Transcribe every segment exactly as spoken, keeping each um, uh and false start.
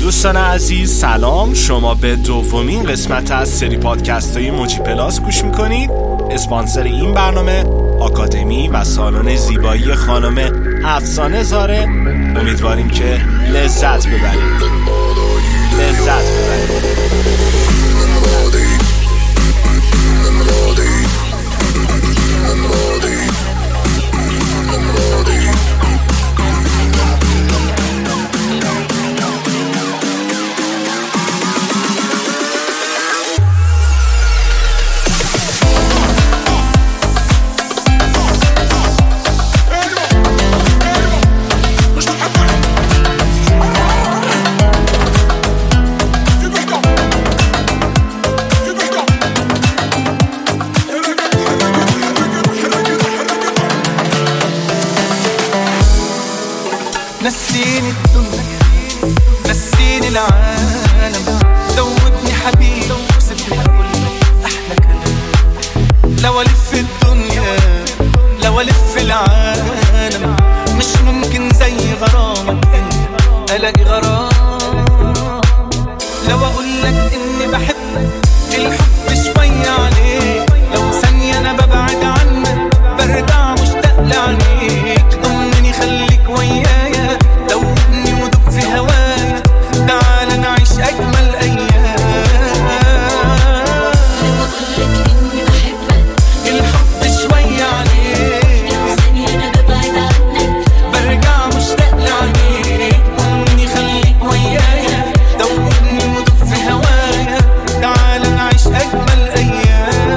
دوستان عزیز سلام، شما به دومین قسمت از سری پادکست های موجی پلاس گوش میکنید. اسپانسر این برنامه آکادمی و سالن زیبایی خانم افسانه زاره. امیدواریم که لذت ببرید لذت ببرید نسيني الدنيا نسيني العالم دوبني حبيبي وسيبني اقول احلى كلام. لو الف الدنيا لو الف العالم مش ممكن زي غرامك انت الاقي غرام. لو اقول لك اني بحبك الحب شوية عليك، لو ثانية انا ببعد عنك برجع مشتاق لعينيك. ضمني خليك ويايا دوبني ودوب في هوايا، تعال نعيش أجمل أيام. لو أقولك إني بحبك الحب شوية عليك، لو ثانية أنا ببعد عنك برجع مشتاق لعينيك. ضمني خليك ويايا دوبني ودوب في هوايا، تعال نعيش أجمل أيام.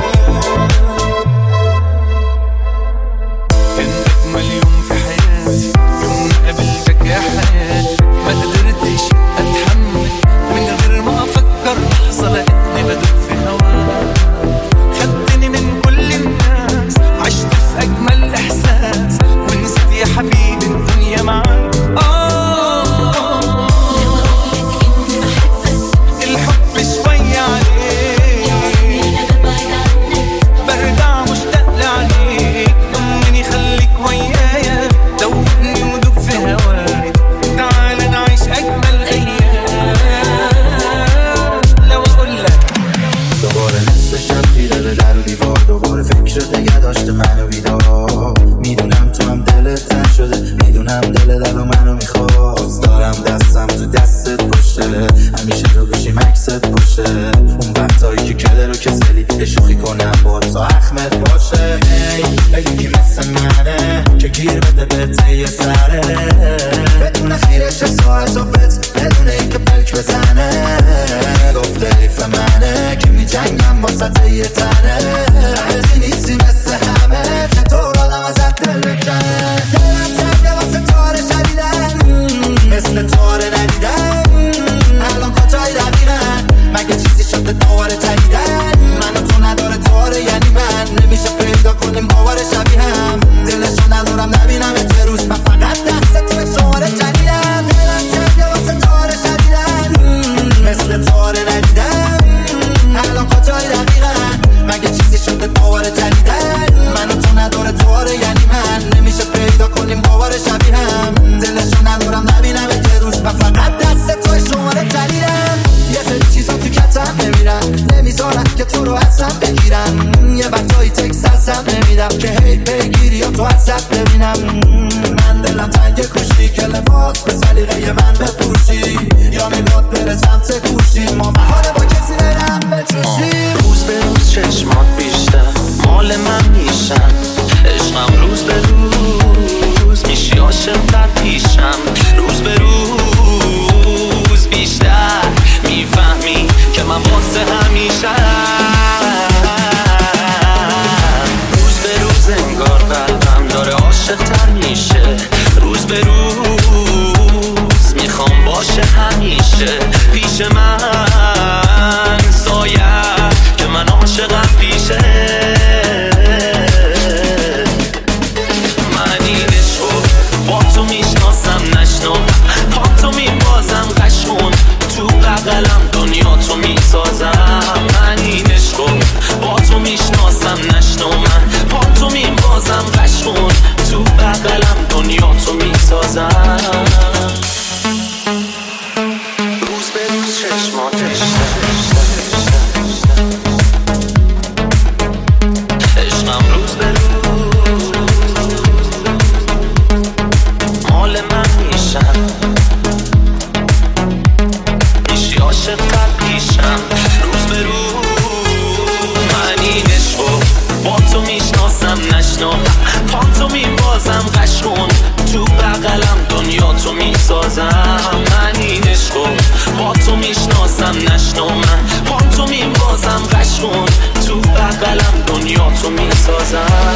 كان أجمل يوم في حياتي يوم قابلتك يا حياتي. ما قدرتش اتحمل من غير ما افكر لحظه لقيتني بدوب في هواك. خدتني من كل الناس عشت في اجمل احساس، ونسيت يا حبيبي الدنيا معاك. اه لو أقولك إني بحبك الحب شويه عليك، لو ثانية أنا ببعد عنك برجع مشتاق لعينيك. ضمني خليك ويايا دوبني ودوب في هواك، تعال نعيش اجمل ايام. لو اقول لك دوباره نصف شب خیره به در و دیوار، دوباره فکرت نگه داشته منو بیدار. میدونم تو هم دلت تن شده، میدونم دلت الان منو میخواست. دارم دستم تو دستت باشه، همیشه رو بشیم عکست باشه. اون وقتایی که کله رو کسلی یه شوخی کنم با تو اخمت باشه. ای بگی کی مثل منه که گیر بده بهت یه سره، بدون خیرش ساعت و بت بدون ای که بلک بزنه. گفته حیف منه که می جنگم با سطح یه تنه. عزی نیستی مثل همه چطور آدم ازت دل بکنه. دلم تبله واسه تاره شدیدن مثل تاره ندیدن. الان کجای دقیقن مگه چیزی شده دواره تریدن. من و تو نداره تاره یعنی من نمیشه پیدا کنیم باور شبیه هم. دلشو ندارم نبینم یه روز من فقط دست تو شماره جدیدم. دلم تبله واسه تاره شدیدن مثل تاره ندیدن. الان کجای دقیقن مگه چیزی شده باور جدیدن. من و تو نداره تاره یعنی من نمیشه پیدا کنیم باور شبیه هم. دلشو ندارم نبینم یه روز من فقط دست تو شماره جدیدم. یه سری چیزا تو کتم نمیرن، نمیذارن که تو رو ازم بگیرن. یه وقتایی تکس ازم نمیدم که هی بگیری یا تو ازت ببینم. من دلم تنگ کشتی کلمات به سلیقه من بپوشی، یا نگات بره سمت گوشی. ما بهاره با کسی برم بجوشی. روز به روز چشمات بیشتر مال من میشن، عشقم روز به روز میشی عاشق‌تر پیشم. روز به روز بیشتر میفهمی که من واسه همیشه. روز به روز انگار قلبم داره عاشق‌تر میشه. روز به روز میخوام باشه همیشه پیش من. سایه که من عاشقم پیشه. من این عشقو با تو میشناسم، نش مال من میشن، میشی عاشق تر پیشم روز به روز. من این عشقو با تو میشناسم نشناهم، پا تو میبازم قشقون تو بغلم دنیا تو میسازم. من این عشقو با تو میشناسم نشناهم، پا تو میبازم قشقون تو بغلم دنیا تو میسازم.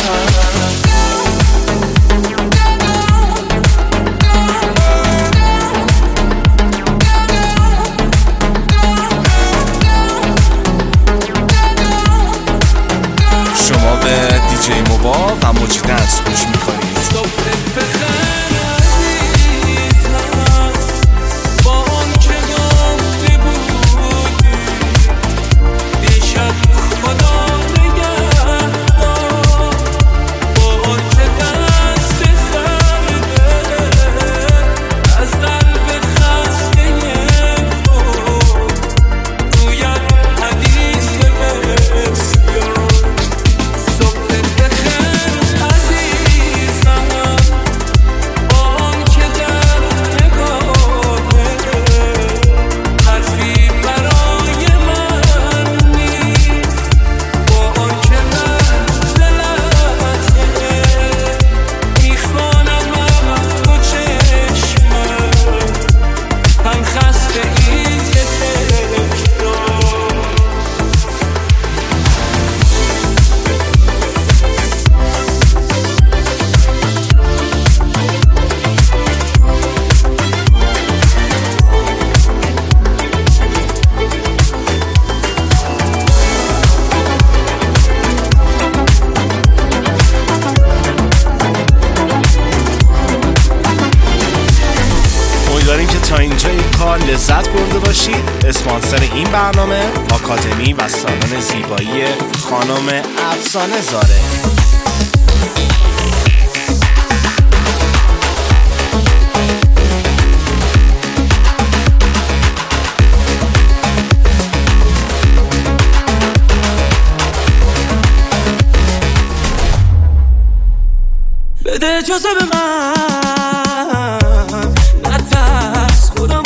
شما به دیجی موبا و موجی دنس گوش میکنید. امیدواریم که تا اینجا این کار لذت برده باشید. اسپانسر این برنامه آکادمی و سالن زیبایی خانم افسانه زاره. بده اجازه به من نترس، خودم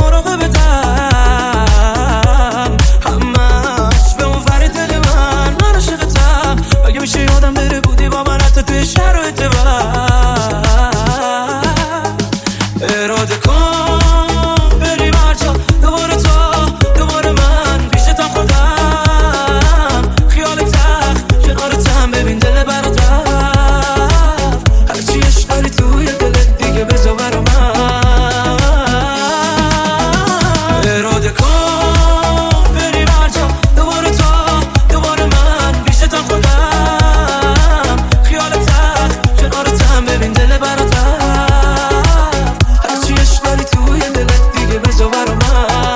مراقبتم، همش به اون ور دل من من عاشقتم. اگه میشه یادم بره بودی با من حتی توی شرایط بد. اراده کن بریم هر جا، دوباره تا دوباره من پیشتم خودم، خیال تخت کنارتم، ببین دل برات هرچی عشق داری توی دلت دیگه بذار برا من. اراده کن بریم هر جا، دوباره تا دوباره من پیشتم خودم، خیال تخت کنارتم، ببین دل برات هرچی عشق داری توی دلت دیگه بذار برا من.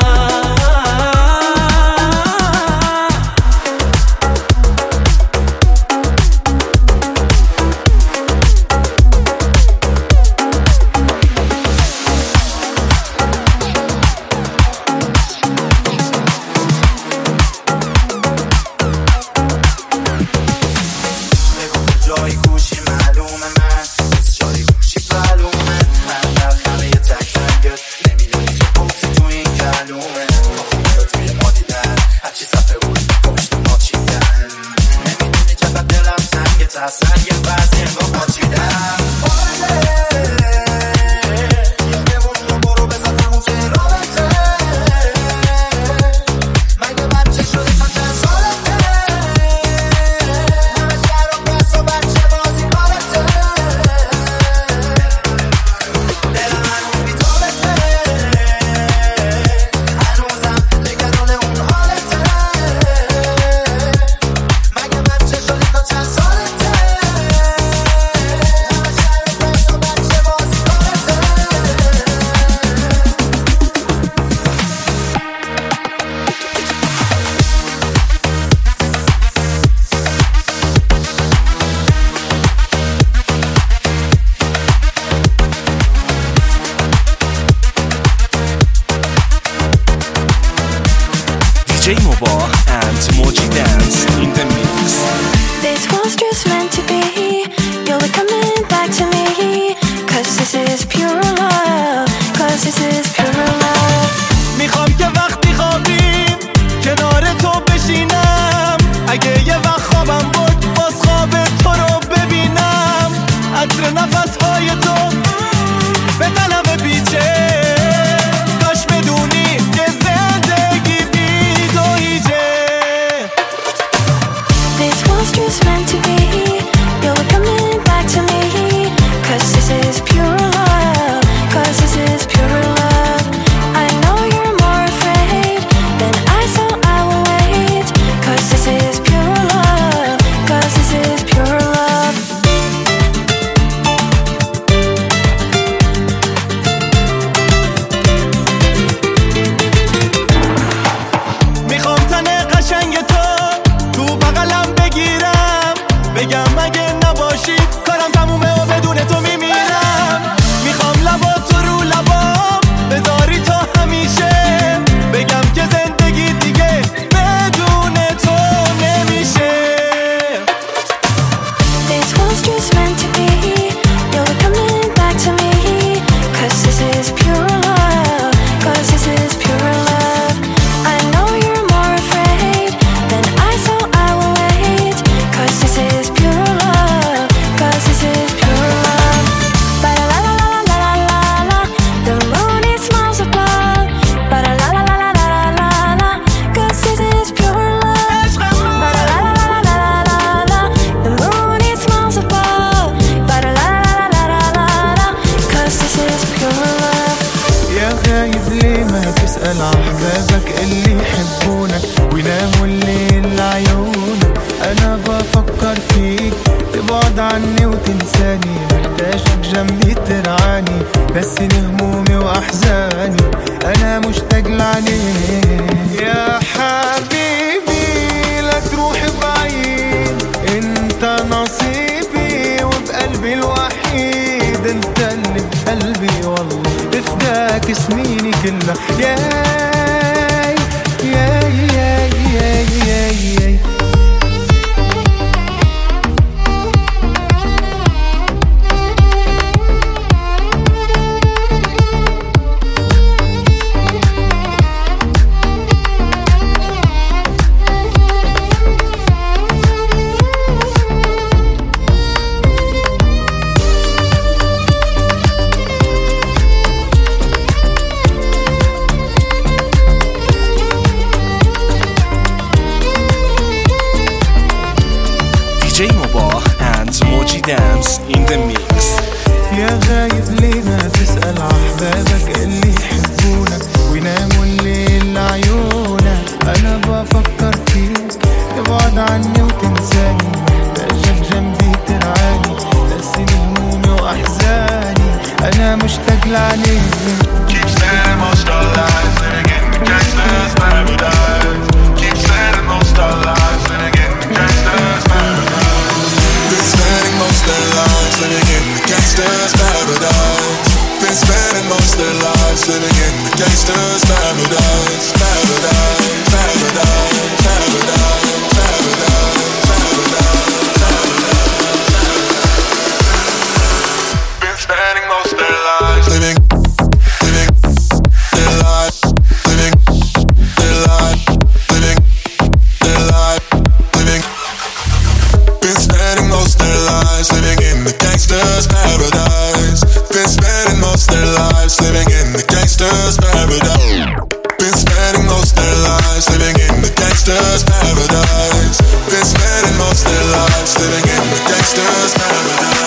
جای گوشی معلومه من جای گوشی معلومه من در خمه تک رنگت نمیدونی که بوتی تو این کلومه خونه توی ما دیدن هرچی صفحه بود پشت ما چیدن نمیدونی چقدر دلم تنگت اصلا یه بعضی انگاه پاچیدم. یه بمون برو بزن همون که رابطه مگه بچه شده تا چند سالته دیجی موبا and Moji Dance in the mix. This was just meant to be. You'll be coming back to me, 'cause this is pure love. تسأل أحبابك اللي يحبونك ويناموا الليل لعيونك. أنا بفكر فيك تبعد عني وتنساني، محتاجك جنبي ترعاني، نسيني همومي وأحزاني، أنا مشتاق لعليك يا حبيبي. لا تروح بعيد، انت نصيبي وبقلبي الوحيد، انت اللي بقلبي والله بفداك سنيني كلها. ياي ياي ياي ياي ياي ياي D J Mubah and Moji Dance in the mix. يا غايب لينا تسأل أحبابك اللي يحبونك ويناموا الليل لعيونك. أنا بفكر فيك تبعد عني وتنساني، محتاجك جنبي ترعاني، نسيني همومي وأحزاني، أنا مشتاق لعليك. Keep saying most our lives, living in the gangster's paradise. Keep saying most our lives, living in the gangster's paradise. Been spending most their lives living in the gangster's paradise. Been spending most their lives living in the gangster's paradise. Paradise, paradise, paradise, paradise, paradise, paradise. Been spending most their lives living, living their life, living their life, living their life, living. Been spending most their lives living in the gangster's paradise. Been spending most their lives living in the gangster's paradise. Been spending most their lives living in the gangster's paradise. Been spending most their lives living in the gangster's paradise.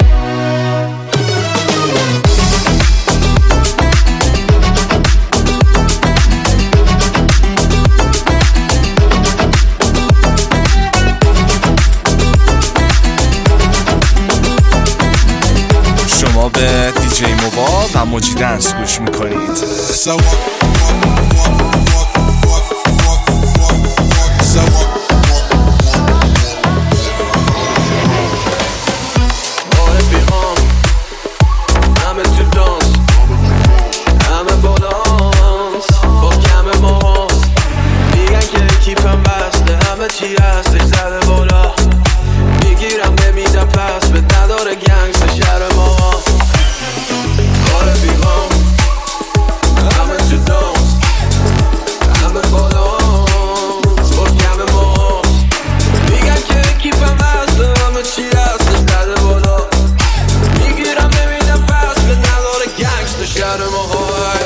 شما به دیجی موبا و موجی دنس گوش میکنید. So walk, walk, walk, walk, walk, walk, walk, walk. So walk, walk, با رفیقام همه تو دانس، همه بالانس با کم ماهاست، میگن که کیفم بسته همه چی هستش زده بالا، میگیرم نمیدم پس به نداره گنگس شهر ما. با رفیقام همه تو دانس، همه بالانس با کم ماهاست، میگن که کیفم بسته همه چی هستش زده بالا، میگیرم نمیدم پس به نداره گنگس شهر ما.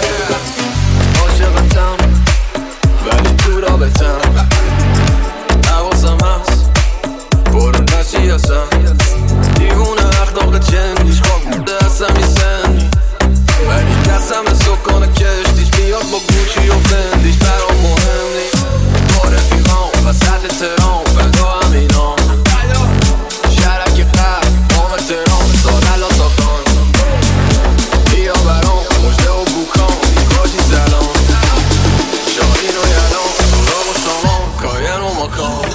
عاشقتم ولی تو رابطم، حواسم هست برون نشی هستم، دیوونه اخلاق جندیش خواب بوده هستم یه سنی، ولی دستم سکان کشتیش بیاد با گوچی و فندیش برام مهم نیست. با رفیقام وسط تهران فدا همینام، شرک قرد نام تهران سارلا تا خان، بیا برام مجده و بوکان دیگاجی زلان، شاهین و یلان سراغ و سامان کاین و مکان.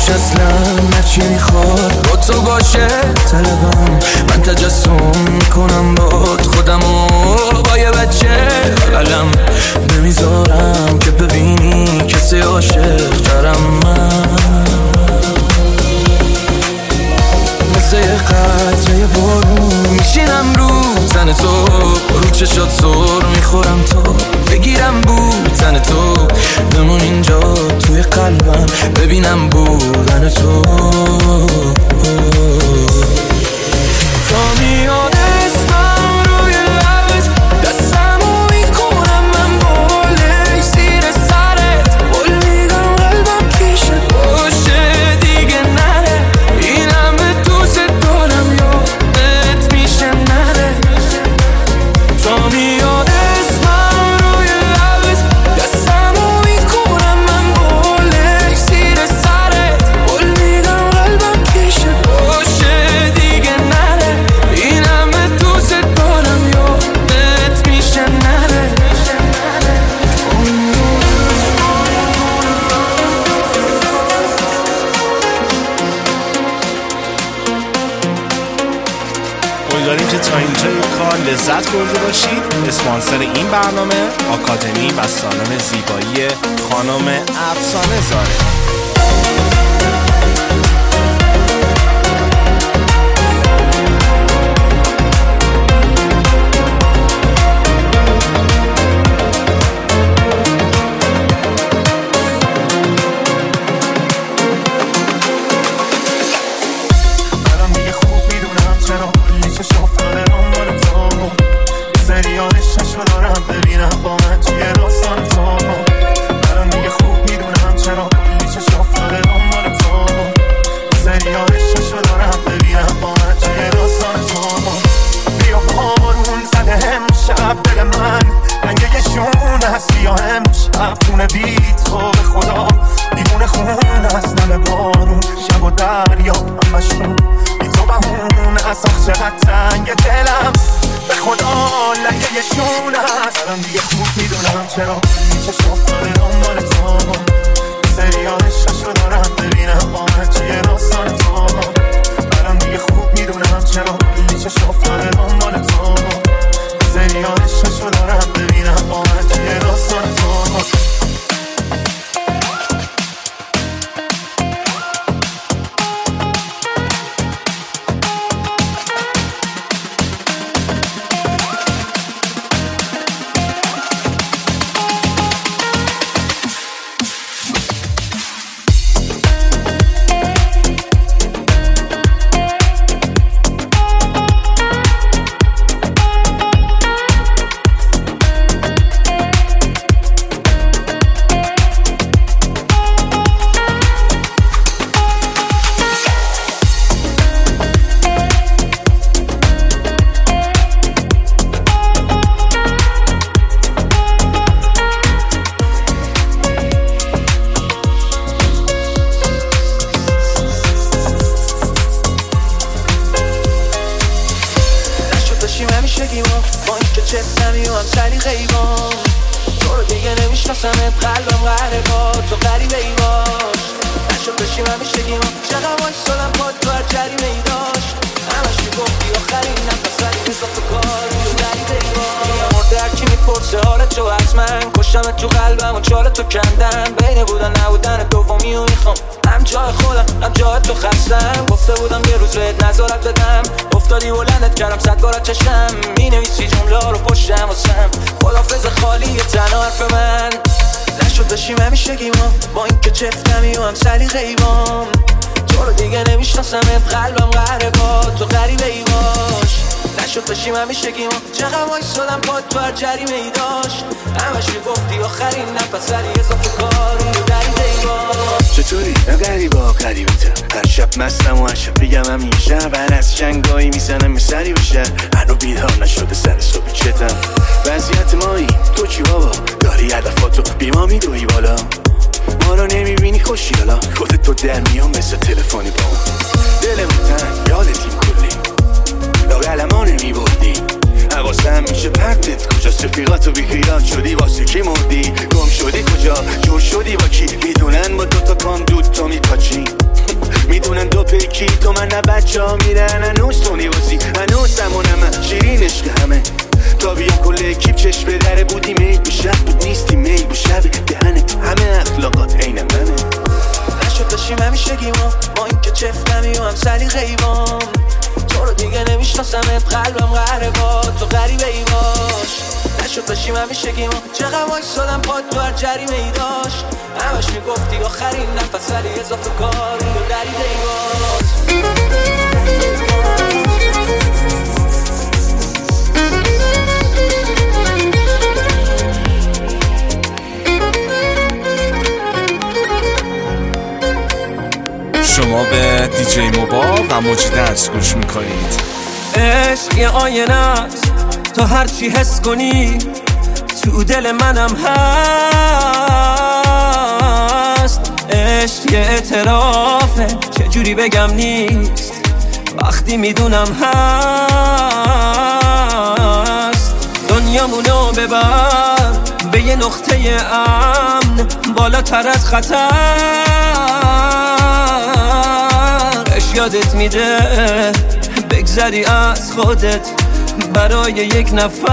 روش اصلا هرچی میخواد با تو باشه طلبم. من تجسم میکنم باد خودمو با یه بچه قلم نمیذارم که ببینی کسی عاشق ترم. من مثل یه قطره بارون میشینم رو تن تو، رو چشات سر میخورم تو بگیرم بودن تو، بمون اینجا توی قلبم ببینم بودن تو. تا میاد اسمم روی لبت دستمو میکنم من باله زیر سرت، بول میگم قلبم پیشه باشه دیگه نره، اینم به دوست دارم یادت میشه نره. تا میاد اسمم روی لبت دستمو میکنم من باله زیر سرت، بول میگم قلبم پیشه باشه دیگه نره، اینم به دوست دارم یادت میشه نره. امیدواریم که تا اینجای کار لذت برده باشید. اسپانسر این برنامه آکادمی و سالن زیبایی خانم افسانه زاره. الان دیگه خوب میدونم چرا کلی چشم افتاده دنبال تو، سریالش چشم دارم ببینم با من توی داستان تو. الان دیگه خوب میدونم چرا کلی چشم افتاده دنبال تو، سریالش چشم دارم ببینم با من توی داستان تو. بیا بارون زده امشب دل من رنگ یه شون هست، بیا امشب خونه بی تو به خدا دیوونه خون هست، نمه بارون شب و دریا همشون بی تو بهون هست. آخ چقدر تنگ دلم به خدا لنگه یه شون هست. الان دیگه خوب میدونم چرا کلی چشم افتاده دنبال تو، سریالش چشم دارم ببینم با من چیه داستان تو. الان دیگه خوب میدونم چرا کلی چشم افتاده دنبال تو، سریالش چشم دارم ببینم با من چیه داستان تو. با این که چفتمی و هم سلیقه ای بام، تو رو دیگه نمیشناسمت قلبم قهره با تو غریبه ای باش. نشد بشیم همیشگی ما چقدر وایسادم پاد تو هر جریمه ای داشت، همش میگفتی آخرین نفس ولی اضافه کاری و غریبه ای باش. مرده هرکی میپرسه حالت تو از من، کشتمت تو قلبم و چال تو کندم، بین بودن نبودن دومی و میخوام هم جای خودم هم جای تو خستم. گفته بودم یه روز بهت نظارت بدم، افتادی بلندت کردم صد بارت چشم، می نویسی جمله ها رو پشتم واسم، خدافظ خالی تنها حرف من. نشد بشیم همیشگی ما با این که چفتمی و هم سلیقه ای بام، تو رو دیگه نمیشناسمت قلبم قهره با تو غریبه ای باش. نشد بشیم همیشگی ما چقدر وایسادم پاد تو هر جریمه ای داشت، همش میگفتی آخرین نفس ولی اضافه کاری و غریبه ای باش. چطوری؟ نه غریبا غریبتم، هر شب مستم و هر شب بگم همیشه من از شنگایی میزنم سری بشه، هنو بیدار نشده سر صبح چتم. وضعیت مایی تو چی بابا؟ داری هدفاتو بی ما میدوی بالا، ما رو نمیبینی خوشی حالا خودت تو در میام مثل تلفنی با دلمون تنگ یادتیم کلی لاغل ما نمیبردی، حواسم میشه پرتت کجاست رفیقاتو بیخیرات شدی واسه کی مردی، گم شدی کجا جور شدی با کی، میدونن با دوتا کام دود تو میپاچی. بچه ها میرن هنوز تونی بازی، هنوز زمانم شیرین عشق همه. تا بیا کل اکیب چشم به دره بودیم ای به شب بود نیستی میل به شب دهنه همه اخلاقات عین منه. نشد داشتیم همیشگیما ما این که چفتمی و هم سلی غیبام. تو رو دیگه نمیشناسمت قلبم قهره با تو غریبه ای باش. نشد داشتیم همیشگیما چقدر وایسادم پاد تو هر جریمه ای داشت. همش میگفتی آخرین نفس ولی اضافه کاری و دریده ای باز. شما به دیجی موبا و موجی دنس گوش میکنید. عشق یه آینه است، تو هرچی حس کنی تو دل منم هست. عشق یه اعترافه چجوری بگم نیست وقتی میدونم هست. دنیامونو ببر به یه نقطه امن بالاتر از خطر. یادت میده بگذری از خودت برای یک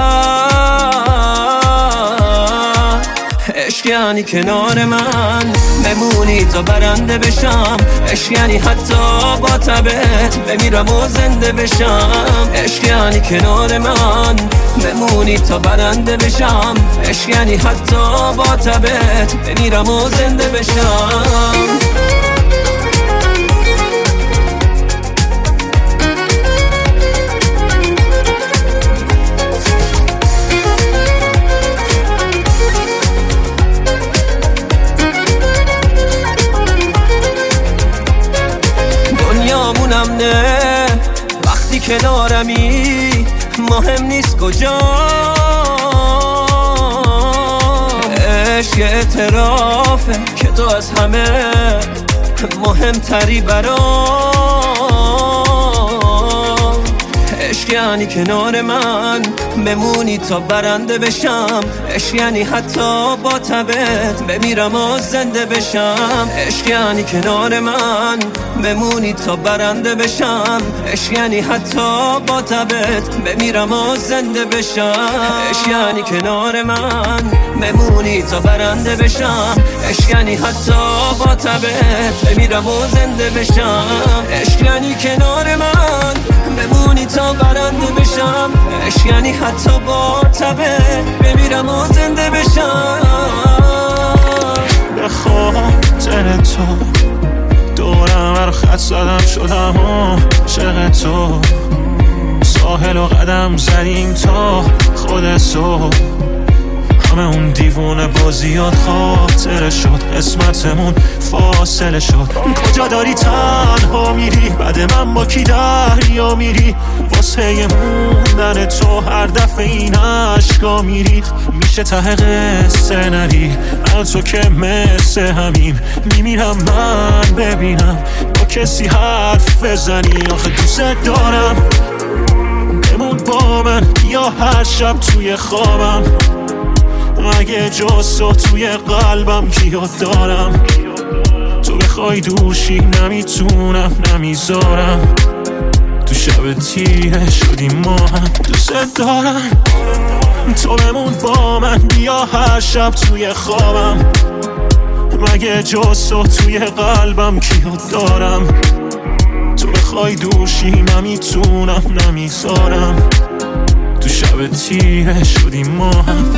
نفر. عشق یعنی کنار من بمونی تا برنده بشم. عشق یعنی حتی با تبت بمیرم و زنده بشم. عشق یعنی کنار من بمونی تا برنده بشم. عشق یعنی حتی با تبت بمیرم و زنده بشم. نه وقتی کنارمی مهم نیست کجا. عشق یه اعترافه که تو از همه مهمتری برام. عشق یعنی کنار من بمونی تا برنده بشم. عشق یعنی حتی با تبت بمیرم و زنده بشم. عشق یعنی کنار من بمونی تا برنده بشم. عشق یعنی حتی با تبت بمیرم و زنده بشم. عشق یعنی کنار من بمونی تا برنده بشم. عشق یعنی حتی با تبت بمیرم و زنده بشم. عشق یعنی کنار من بمونی تا برنده بشم. عشق یعنی حتی با تبت بمیرم و زنده بشم. به خاطر تو دورم هر خط زدم شدم عاشق تو. ساحل و قدم زدیم تا خود تو. همه اون دیوونه بازیات خاطره شد. قسمتمون فاصله شد. کجا داری تنها میری بعد من با کی دریا میری. واسه موندن تو هر دفعه این عشقا میری. میشه ته قصه نری من تو که مثل همین میمیرم من ببینم با کسی حرف بزنی. آخه دوست دارم بمون با من یا هر شب توی خوابم. اگه جز تو توی قلبم کیات دارم. تو بخوای دوشی نمیتونم نمیذارم. تو شب تیره شدیم ما هم دوست دارم. تو بمون با من بیا هر شب توی خوابم. مگه جز تو توی قلبم کیات دارم. تو بخوای دوشی نمیتونم نمیذارم. تو شب تیره شدیم ما هم.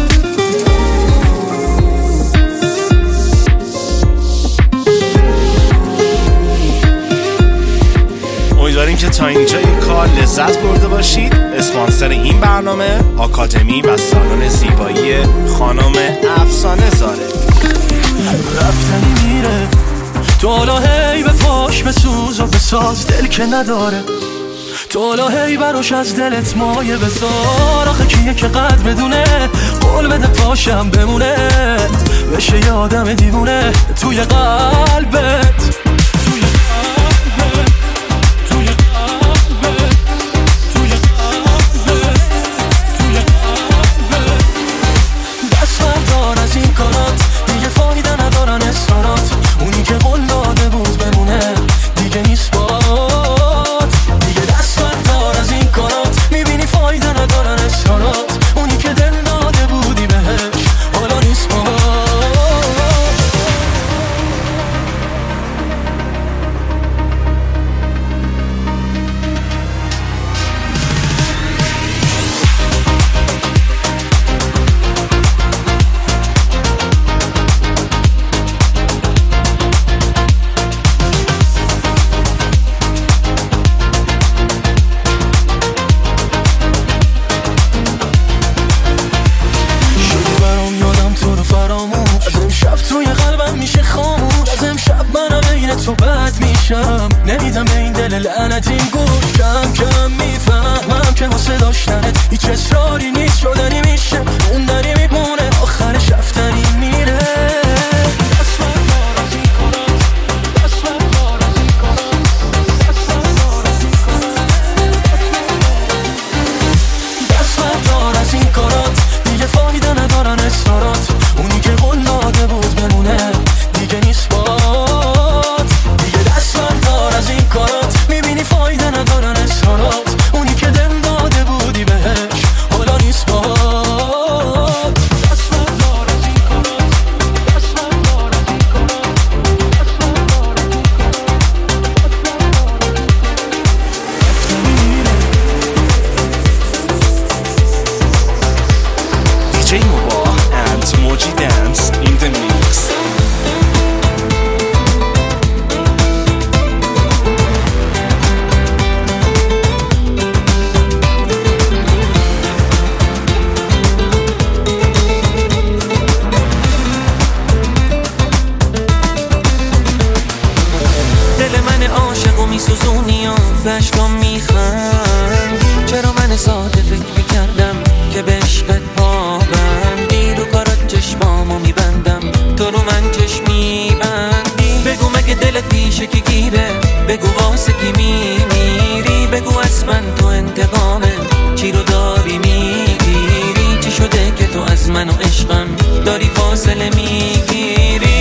امیدواریم که تا اینجای کار لذت برده باشید. اسپانسر این برنامه آکادمی و سالن زیبایی خانم افسانه زاره. رفتنی میره تو هی به پاش بسوز و بساز دل که نداره. تو هی براش از دلت مایه بذار. آخه کیه که قدر بدونه قول بده پاشم بمونه. بشه یه آدم دیوونه توی قلبت. اونی که قول داده بود بمونه دیگه نیست باد. تو بد میشم، نمیدم به این دل لعنتی گوش. کم کم میفهمم که واسه داشتنت هیچ اصراری نیست، شدنی میشه موندنی میمونه، آخرش رفتنی میره. فایده ندارن اصرارات، اونی که قول داده بود بمونه دیگه نیست باد. دیگه دست بردار از این کارات، میبینی فایده ندارن اصرارات، اونی که دل داده بودی بهش حالا نیست باد. دست بردار از این کارات، دست بردار از این دی جی Mubah and Moji Dance in the mix. دل من عاشق و میسوزونی و بشکام میخندی. چرا من ساده فکر میکردم که به عشقت پا بندی، رو کارات چشمامو میبندم تو رو من چشم میبندی. بگو مگه دلت پیشه که گیره، بگو واسه کی میمیری، بگو از من تو انتقامه چی رو داری میگیری. چی شده که تو از من و عشقم داری فاصله میگیری.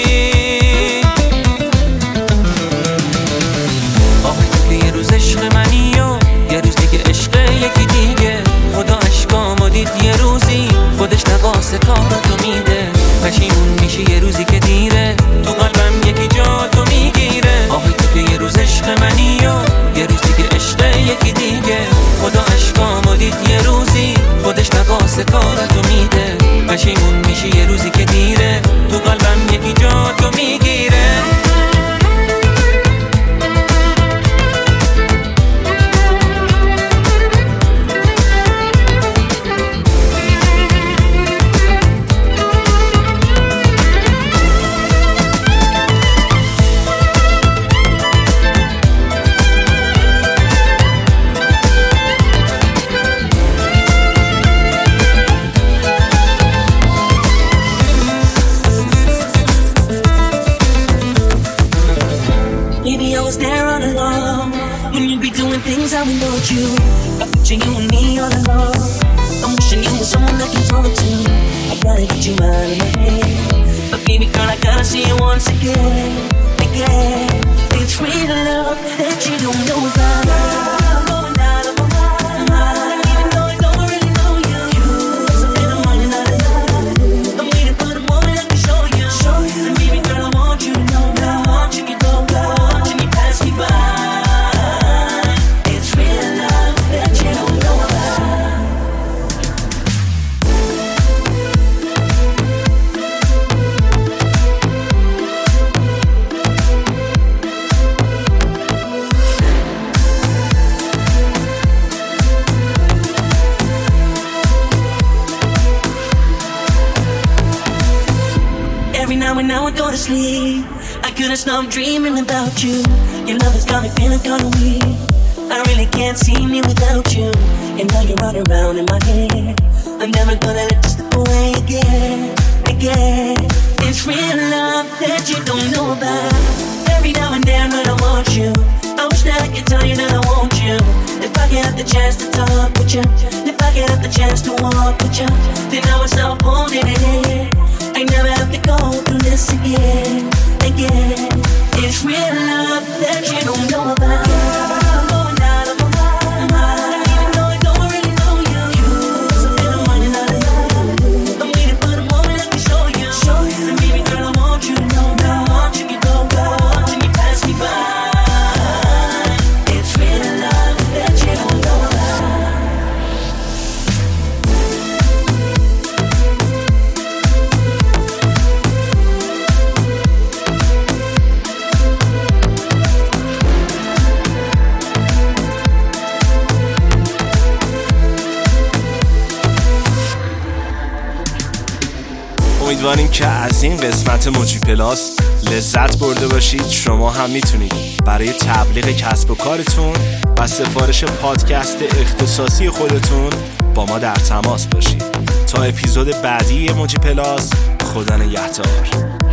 آه تو که یه روز عشق منی و یه روز دیگه عشق یکی دیگه. خدا عشقامو دید یه روزی خودش نقاس کاراتو میده. پشیمون میشی یه روزی که دیره، تو قلبم یکی جا تو میگیره. آهی تو که یه روز عشق منی و یه روز دیگه عشق یکی دیگه. خدا عشقامو دید یه روزی خودش نقاس کاراتو میده. پشیمون میشی یه روزی که دیره، تو قلبم یکی جا تو میگیره. Things I would know you. I picture you and me all alone. I'm wishing you were someone I can talk to. I gotta get you out of my head. But baby girl, I gotta see you once again. Again. It's real love that you don't know about. I'm going out of my mind. Even though I don't really know you. Cause I've been running out of time. I'm waiting for the moment I can show you. Show you. And baby girl, I want you to know now. I want you to go, I want you to pass me by. Every now and now I go to sleep, I couldn't stop dreaming about you. Your love has got me feeling kinda weak. I really can't see me without you. And now you're running around in my head. I'm never gonna let you slip away again, again. It's real love that you don't know about. Every now and then when I want you, I wish that I could tell you that I want you. If I get the chance to talk with you, if I get the chance to walk with you, then I would stop holding it in. I never have to go through this again, again. It's real love that you don't know about. I'm going out of my mind. Even though I don't really know you, cause I've been running out of time. I'm waiting for the moment I can show you. Show you. And baby girl, I want you to know now. I want you to go, I want you to pass me by. It's real love that you don't know about. امیدواریم که از این قسمت موجی پلاس لذت برده باشید. شما هم میتونید برای تبلیغ کسب و کارتون و سفارش پادکست اختصاصی خودتون با ما در تماس باشید. تا اپیزود بعدی موجی پلاس، خدا نگهدار.